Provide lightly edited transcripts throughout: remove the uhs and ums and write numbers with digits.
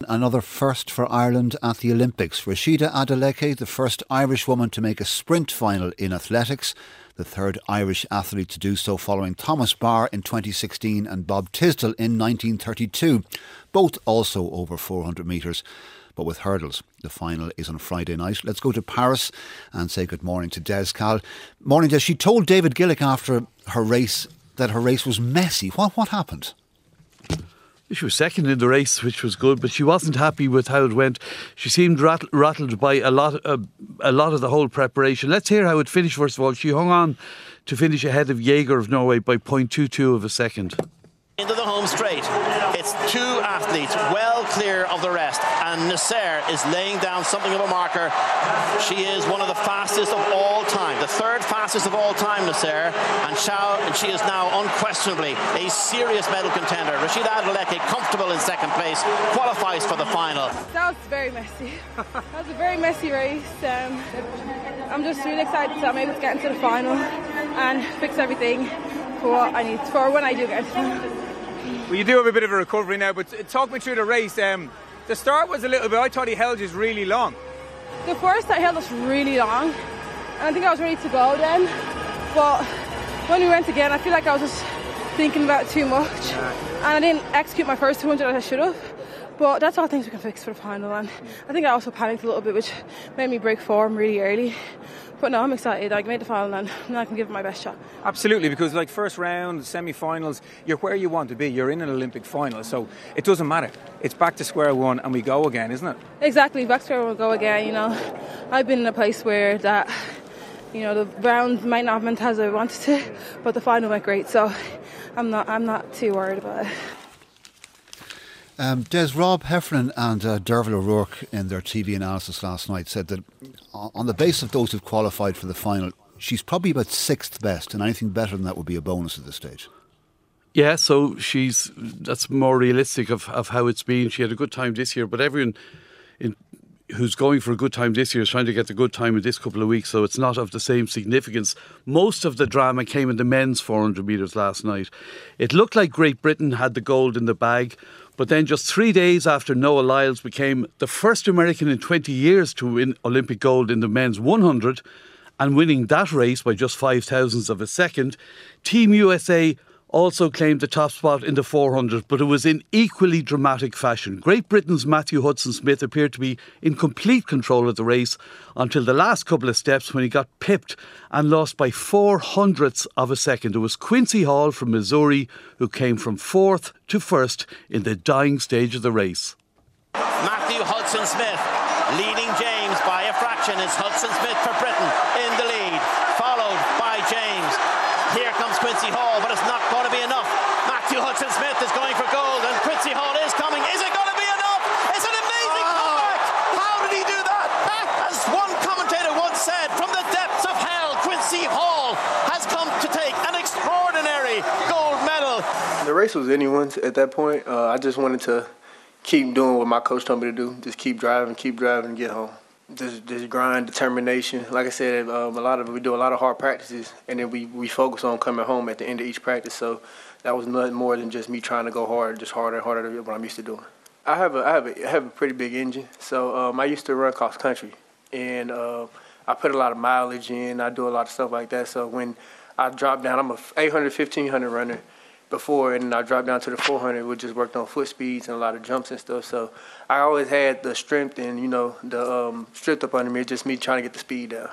another first for Ireland at the Olympics. Rashida Adeleke, the first Irish woman to make a sprint final in athletics, the third Irish athlete to do so following Thomas Barr in 2016 and Bob Tisdall in 1932, both also over 400 metres. But with hurdles, the final is on Friday night. Let's go to Paris and say good morning to Des Cahill. Morning, Des. She told David Gillick after her race that her race was messy. What happened? She was second in the race, which was good, but she wasn't happy with how it went. She seemed rattled by a lot of the whole preparation. Let's hear how it finished. First of all, she hung on to finish ahead of Jaeger of Norway by 0.22 of a second. Into the home straight. It's two athletes well clear of the rest, and Nasser is laying down something of a marker. She is one of the fastest of all time, the third fastest of all time, Nasser, and she is now unquestionably a serious medal contender. Rashida Adeleke, comfortable in second place, qualifies for the final. That was very messy. That was a very messy race. I'm just really excited that I'm able to get into the final and fix everything for what I need for when I do get into the final. Well, you do have a bit of a recovery now, but talk me through the race. The start was a little bit, I thought he held us really long. The first I held us really long, and I think I was ready to go then. But when we went again, I feel like I was just thinking about it too much. And I didn't execute my first 200 as I should have. But that's all things we can fix for the final. And I think I also panicked a little bit, which made me break form really early. But no, I'm excited. I made the final and now I can give it my best shot. Absolutely, because like first round, semi-finals, you're where you want to be. You're in an Olympic final, so it doesn't matter. It's back to square one and we go again, isn't it? Exactly, back to square one, we go again. You know, I've been in a place where that, you know, the round might not have went as I wanted to, but the final went great. So I'm not too worried about it. Des, Rob Heffernan and Derval O'Rourke in their TV analysis last night said that on the basis of those who've qualified for the final, she's probably about sixth best, and anything better than that would be a bonus at this stage. Yeah, so that's more realistic of how it's been. She had a good time this year, but everyone who's going for a good time this year is trying to get the good time in this couple of weeks, so it's not of the same significance. Most of the drama came in the men's 400 metres last night. It looked like Great Britain had the gold in the bag, but then just 3 days after Noah Lyles became the first American in 20 years to win Olympic gold in the men's 100 and winning that race by just 0.05 of a second, Team USA also claimed the top spot in the 400, but it was in equally dramatic fashion. Great Britain's Matthew Hudson-Smith appeared to be in complete control of the race until the last couple of steps when he got pipped and lost by 0.04 of a second. It was Quincy Hall from Missouri who came from fourth to first in the dying stage of the race. Matthew Hudson-Smith leading James by a fraction. It's Hudson-Smith for Britain in the lead, followed by James. Here comes Quincy Hall, but it's not going to be enough. Matthew Hudson-Smith is going for gold, and Quincy Hall is coming. Is it going to be enough? It's an amazing comeback! How did he do that? As one commentator once said, from the depths of hell, Quincy Hall has come to take an extraordinary gold medal. The race was anyone's at that point. I just wanted to keep doing what my coach told me to do. Just keep driving, and get home. Just grind, determination. Like I said, we do a lot of hard practices, and then we focus on coming home at the end of each practice. So that was nothing more than just me trying to go hard, just harder and harder than what I'm used to doing. I have a pretty big engine, so I used to run cross country, and I put a lot of mileage in. I do a lot of stuff like that. So when I drop down, I'm a 800, 1500 runner before, and I dropped down to the 400. We just worked on foot speeds and a lot of jumps and stuff. So I always had the strength and, the strength up under me, just me trying to get the speed down.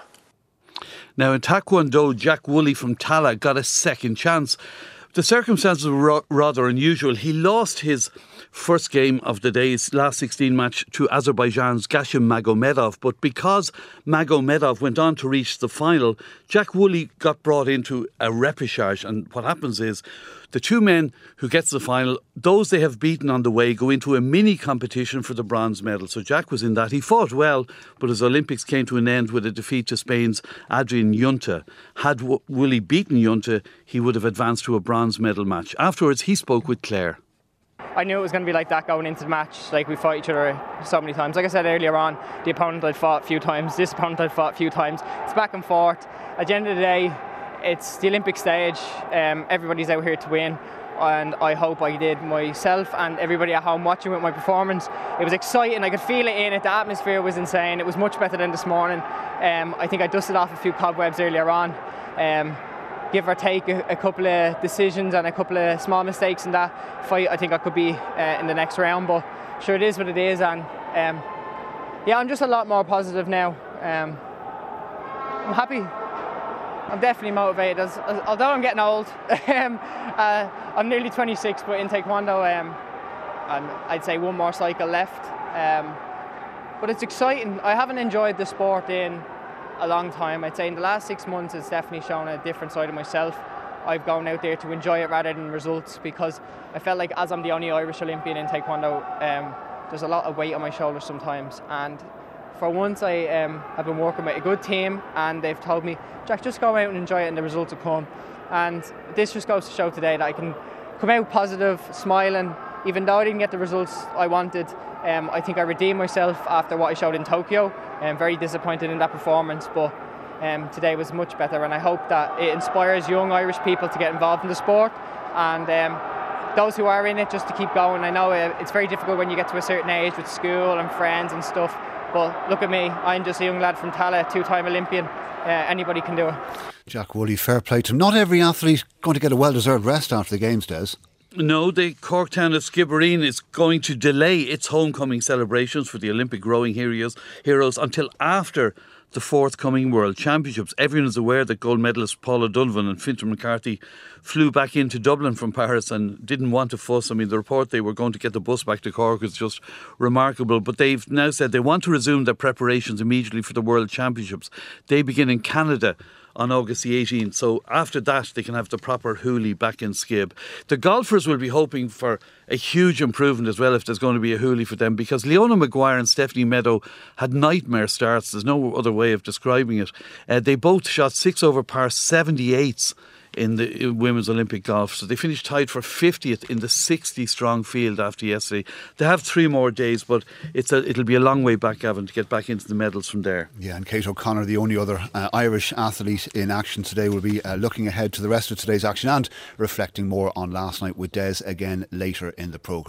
Now in Taekwondo, Jack Woolley from Tala got a second chance. The circumstances were rather unusual. He lost his first game of the day's last 16 match to Azerbaijan's Gashim Magomedov, but because Magomedov went on to reach the final, Jack Woolley got brought into a repechage, and what happens is the two men who gets the final, those they have beaten on the way, go into a mini competition for the bronze medal. So Jack was in that. He fought well, but his Olympics came to an end with a defeat to Spain's Adrian Yunta. Had Woolley beaten Yunta, he would have advanced to a bronze medal match. Afterwards, he spoke with Claire. I knew it was going to be like that going into the match. Like, we fought each other so many times. Like I said earlier on, the opponent I'd fought a few times, this opponent I'd fought a few times. It's back and forth. At the end of the day, it's the Olympic stage. Everybody's out here to win. and I hope I did myself and everybody at home watching with my performance. It was exciting, I could feel it in it, the atmosphere was insane, it was much better than this morning. I think I dusted off a few cobwebs earlier on. Give or take a couple of decisions and a couple of small mistakes in that fight, I think I could be in the next round, but sure, it is what it is, and yeah, I'm just a lot more positive now. I'm happy. I'm definitely motivated, although I'm getting old. I'm nearly 26, but in Taekwondo, I'd say one more cycle left. But it's exciting. I haven't enjoyed the sport in a long time. I'd say in the last 6 months it's definitely shown a different side of myself. I've gone out there to enjoy it rather than results, because I felt like, as I'm the only Irish Olympian in Taekwondo, there's a lot of weight on my shoulders sometimes, and for once I have been working with a good team, and they've told me, Jack, just go out and enjoy it and the results will come. And this just goes to show today that I can come out positive, smiling, even though I didn't get the results I wanted. I think I redeemed myself after what I showed in Tokyo. I'm very disappointed in that performance, but today was much better, and I hope that it inspires young Irish people to get involved in the sport, and those who are in it just to keep going. I know it's very difficult when you get to a certain age with school and friends and stuff, but look at me, I'm just a young lad from Tallaght, two-time Olympian. Anybody can do it. Jack Woolley, fair play to him. Not every athlete going to get a well-deserved rest after the Games, Des. No, the Cork town of Skibbereen is going to delay its homecoming celebrations for the Olympic rowing heroes until after the forthcoming World Championships. Everyone is aware that gold medalist Paula Donovan and Fintan McCarthy flew back into Dublin from Paris and didn't want to fuss. I mean, the report they were going to get the bus back to Cork is just remarkable. But they've now said they want to resume their preparations immediately for the World Championships. They begin in Canada on August the 18th. So after that, they can have the proper hoolie back in Skib. The golfers will be hoping for a huge improvement as well if there's going to be a hoolie for them, because Leona Maguire and Stephanie Meadow had nightmare starts. There's no other way of describing it. They both shot 6 over par 78s in the women's Olympic golf. So they finished tied for 50th in the 60-strong field after yesterday. They have 3 more days, but it'll be a long way back, Gavin, to get back into the medals from there. Yeah, and Kate O'Connor, the only other Irish athlete in action today, will be looking ahead to the rest of today's action and reflecting more on last night with Des again later in the programme.